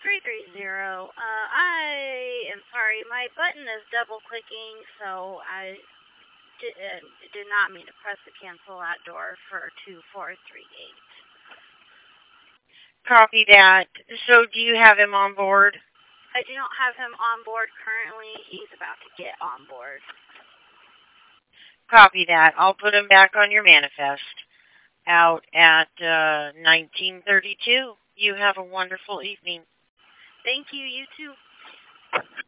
330. I am sorry, my button is double clicking, so I did not mean to press the cancel out door for 2438. Copy that. So do you have him on board? I do not have him on board currently. He's about to get on board. Copy that. I'll put him back on your manifest. Out at 1932. You have a wonderful evening. Thank you. You too.